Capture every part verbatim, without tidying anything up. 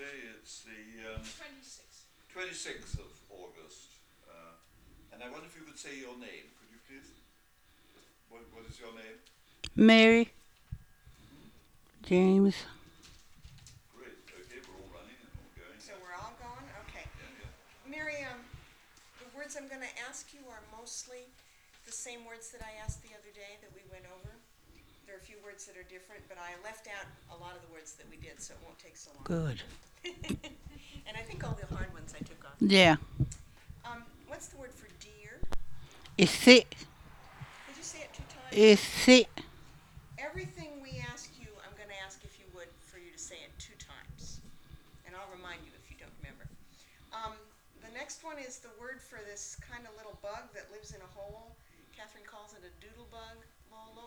today? It's the um, twenty-sixth. twenty-sixth of August. Uh, and I wonder if you could say your name. Could you please? What, what is your name? Mary Mm-hmm. James. Great. Okay, we're all running and all going. So Yeah. we're all going? Okay. Yeah, yeah. Miriam, the words I'm going to ask you are mostly the same words that I asked the other day that we went over. There are a few words that are different, but I left out a lot of the words that we did, so it won't take so long. Good. And I think all the hard ones I took off. Yeah. Um, what's the word for deer? Isi. Did you say it two times? Isi. Everything we ask you, I'm going to ask if you would for you to say it two times. And I'll remind you if you don't remember. Um, the next one is the word for this kind of little bug that lives in a hole. Catherine calls it a doodle bug. Lolo.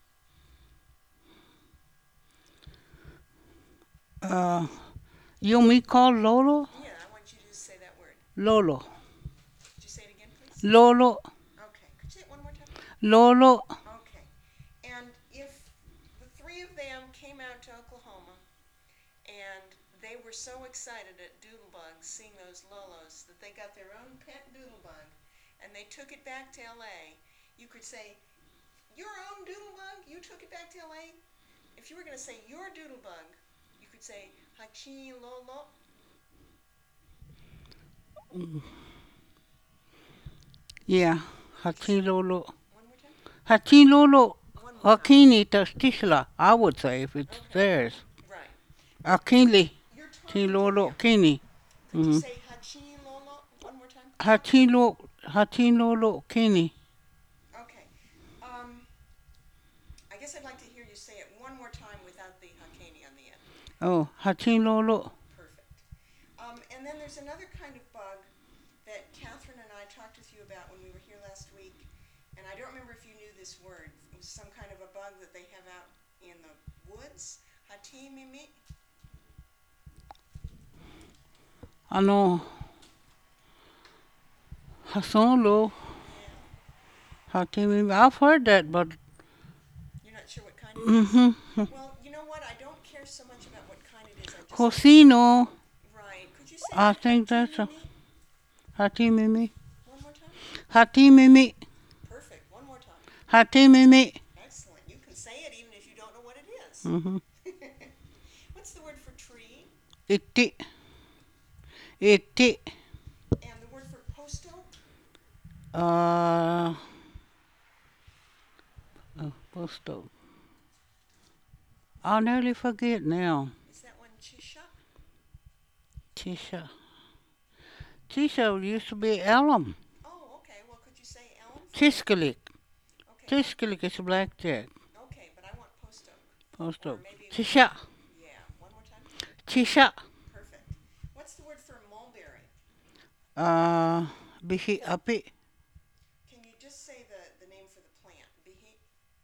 Uh, you me call Lolo? Yeah, I want you to just say that word. Lolo. Could you say it again, please? Lolo. Okay. Could you say it one more time? Lolo. Okay. And if the three of them came out to Oklahoma and they were so excited at Doodlebug seeing those Lolos that they got their own pet Doodlebug and they took it back to L A, you could say, your own Doodlebug? You took it back to L A? If you were going to say your Doodlebug, you could say, Hachi Lolo. Yeah. Hachi Lolo. One more time? Hachi Lolo. One more time. Hakini Tastisla. I would say if it's Okay. theirs. Right. Akili. You're talking Ti to Lolo. him. Kini. Could you Mm-hmm. say Hachi Lolo one more time? Hachi Lo. Hachi Lolo. Kini. Okay. Um, I guess I'd like to hear you say it one more time without the Hakani on the end. Oh, Hachi Lolo. Perfect. Um, and then there's another kind of bug that Catherine and I talked with you about when we were here last week. And I don't remember if you knew this word. It was some kind of a bug that they have out in the woods. Hatimimi. I know. Hasolo. Yeah. Hakimi. I've heard that, but. You're not sure what kind it is? Mm-hmm. Well, you know what? I don't care so much about what kind it is. I just Cosino. right. Could you say I that? think that's a. Hatimimi? Hatimimi. One more time? Hatimimi. Perfect. One more time. Hatimimi. Excellent. You can say it even if you don't know what it is. Mm-hmm. What's the word for tree? Itti. Itti. And the word for posto? Uh. Oh, posto. I'll nearly forget now. Is that one chisha? Tisha. Tisha used to be Elm. Oh, okay. Well, could you say elm? Tiskalik. Okay. Tiskalik is a blackjack. Okay, but I want posto. Posto. Or maybe- Tisha. Yeah. One more time. Tisha. Perfect. What's the word for mulberry? Uh. Bihi api. Can you just say the, the name for the plant? Bihi?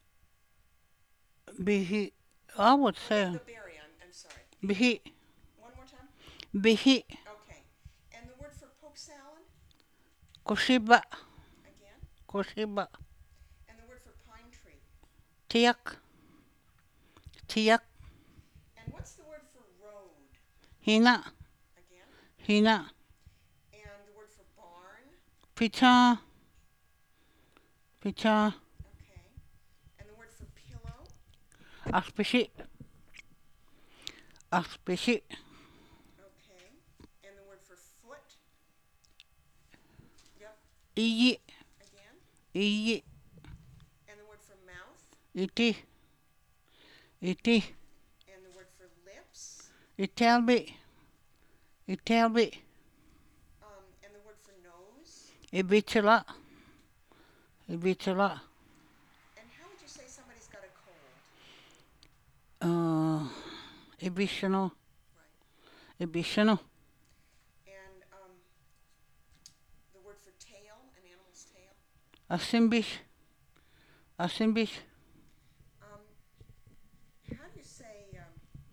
Bihi. I would Oh, say. the berry. I'm, I'm sorry. Bihi. One more time. Bihi. Okay. And the word for poke salad? Koshiba. Again. Koshiba. And the word for pine tree? Tiak. Tiak. And what's the word for road? Hina. Again. Hina. And the word for barn? Picha. Picha. Okay. And the word for pillow? Aspishi. Aspishi. Okay. And the word for foot? Yep. Iyi. Again. Iyi. And the word for mouth? Iti. Iti. And the word for lips? Italbi. Italbi. Um, and the word for nose? Ibichala. Ibichala. And how would you say somebody's got a cold? Uh. Ibishano. Right. Ibishano. And um, the word for tail, an animal's tail? Asimbish. Asimbish. Um, how do you say um,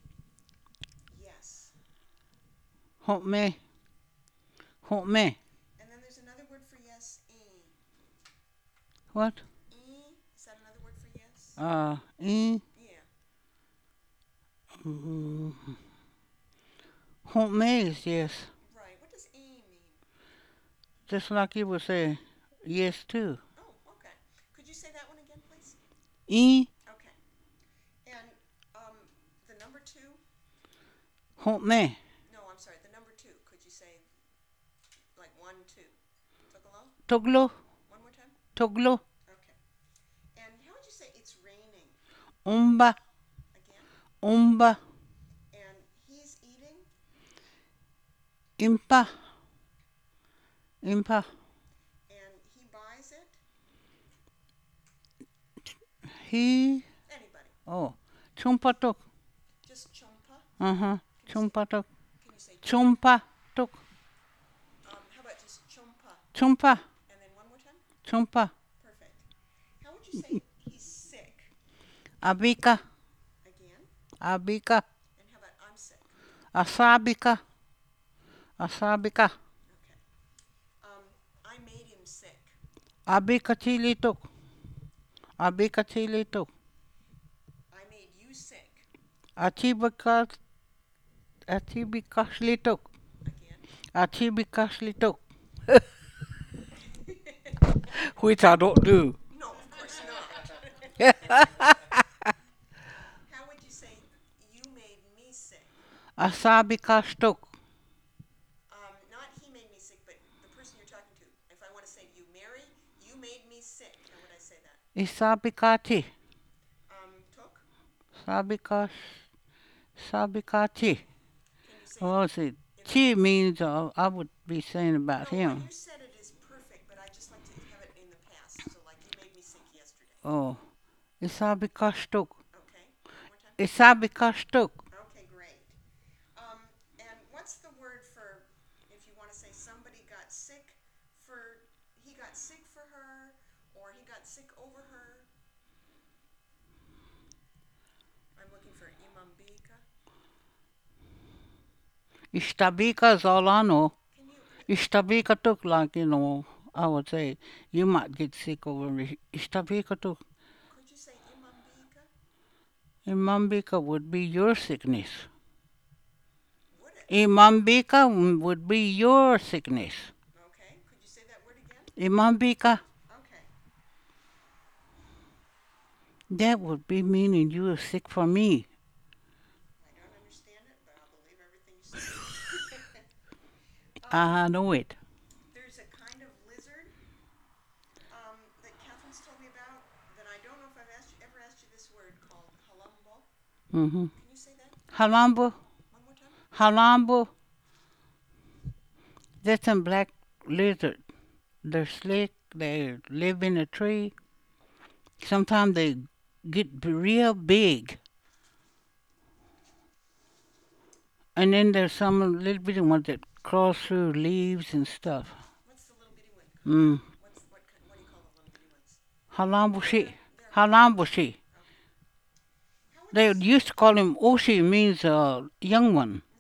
yes? Hotme. Hotme. And then there's another word for yes, e. What? E, is that another word for yes? Uh. E. Yeah. Mm, Home maze, yes. Right. What does E mean? Just like you would say yes too. Oh, okay. Could you say that one again, please? E, Okay. And um, the number two? home me. No, I'm sorry. The number two. Could you say like one, two? Tokolo? Toglo, One more time? toglo, Okay. And how would you say it's raining umba, again? umba, And he's eating? impa, impa. And he buys it? He, Anybody. oh, chumpatok. Just chompa? Uh huh. Chumpatok. Can you say Chumpa tok. um, how about just chompa? Chumpa, And then one more time? chumpa. Perfect. How would you say he's sick? Abika, Again? abika. And how about I'm sick? Asabika, asabika. Okay. Um, I made him sick. Abika chili tok. Abika chili tok. I made you sick. Achibika, achibika tok. Again? Achibika tok. Which I don't do. No, of course not. How would you say you made me sick? Asabika tok. Um, not he made me sick, but the person you're talking to. If I want to say you, Mary, you made me sick. How would I say that? Isabikati. Um, took? Sabika, sabikati. Can you say What was it? Chi means uh, I would be saying about no, him. what you said it is perfect, but I just like to have it in the past. So like you made me sick yesterday. Oh, Isabika tok. Okay. One more time. Isabika tok. Okay, great. Um, and what's the word for if you want to say somebody got sick for he got sick for her or he got sick over her? I'm looking for imambika. Ishtabika is all I know. Can you Ishtabika tok, like, you know, I would say, you might get sick over me. Ishtabika tok. could you say imambika? Imambika would be your sickness. Would it? Imambika would be your sickness. Okay. Could you say that word again? Imambika, Okay. that would be meaning you are sick for me. I don't understand it, but I'll believe everything you say. I know it. There's a kind of lizard um, that Catherine's told me about that I don't know if I've asked you, ever asked you this word called halumbo. Mm-hmm. Can you say that Halambo, one more time? halambo. That's a black lizard. They're slick. They live in a tree. Sometimes they get b- real big. And then there's some little bitty ones that crawl through leaves and stuff. What's the little bitty one? Mm. What's what? ki- What do you call the little bitty ones? Halambushi. They're, Halambushi. how would They you, s- used to call him Oshi, means a young one.